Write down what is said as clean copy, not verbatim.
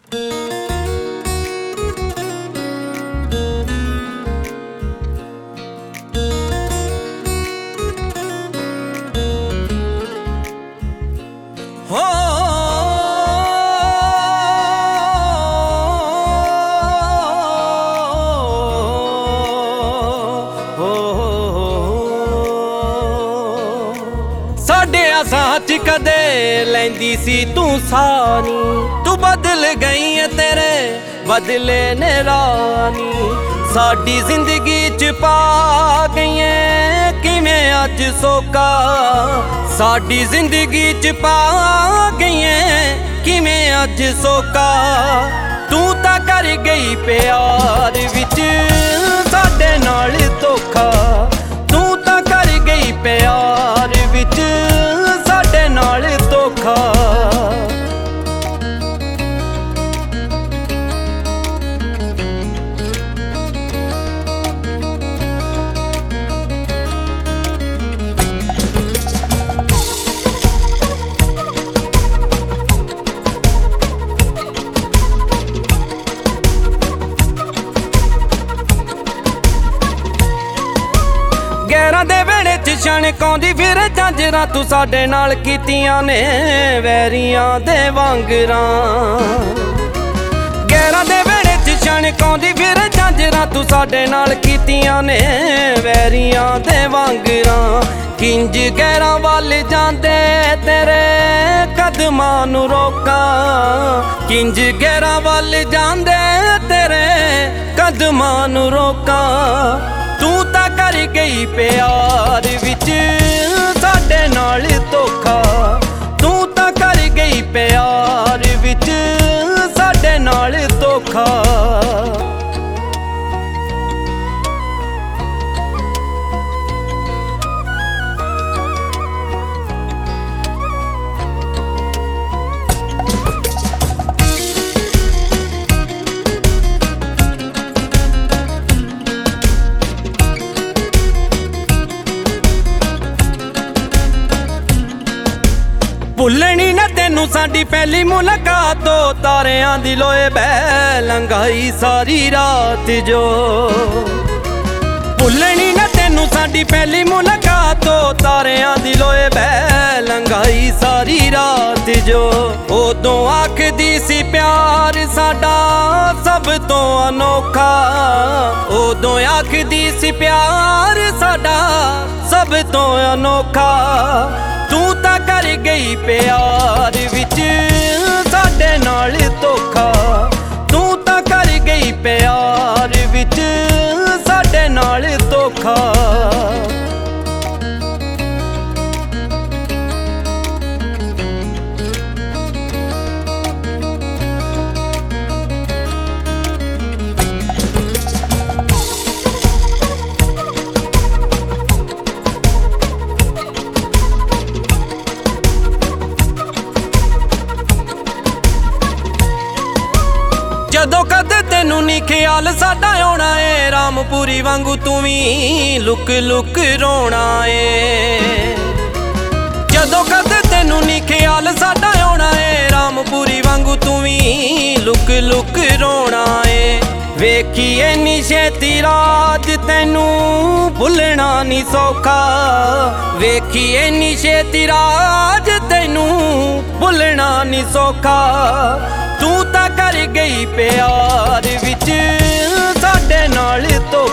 साडे आसां च कदे लैंदी सी तू सानी, तू बदल गई है तेरे बदले ने रानी। साडी जिंदगी च पा गई है किवें अज सोका, साडी जिंदगी च पा गई है किवें अज सोका। तू तां कर गई प्यार विच साडे नाल धोखा, तू तां कर गई प्यार विच साडे नाल धोखा। गैरां दे वेड़े च छणकाउंदी फिर झांजरां, तू साडे नाल कीतियां ने वैरियां दे वांगरां। गैरां दे वेड़े च छणकाउंदी फिर झांजरां, तू साडे नाल कीतियां ने वैरियां दे वांगरां। किंज गैरां वल जांदे तेरे कदमां नूं रोकां, किंज गैरां वल जांदे तेरे कदमां नूं रोकां। तू तां कर गई प्यार विच साडे नाल धोखा, तू तां कर गई प्यार विच साडे नाल धोखा। भुलनी ना तेनू साडी पहली मुलाकात, तो तारियां दी लोए बह लंघाई सारी रात जो। भुलनी ना तेनू साडी पहली मुलाकात, तो तारियां दी लोए बह लंघाई सारी रात जो। उदों आखदी सी प्यार साडा सब तो अनोखा, उदों आखदी सी प्यार साडा सब तो अनोखा। तू तां कर गई प्यार विच साडे नाल धोखा, तू तां कर गई प्यार विच साडे नाल धोखा। जदों कदे तेनू नी ख्याल साडा आउणा है, रामपुरी वांगू तू भी लुक लुक रोना है। जदों कदे तेनू नी ख्याल साडा आउणा है, रामपुरी वांगू तू भी लुक लुक रोना है। वेखीए नी छेती राज तैनू भुलना नी सौखा, वेखीए नी छेती राज तैनू भुलना नी सौखा। तू तां कर गई प्यार विच साडे नाल धोखा।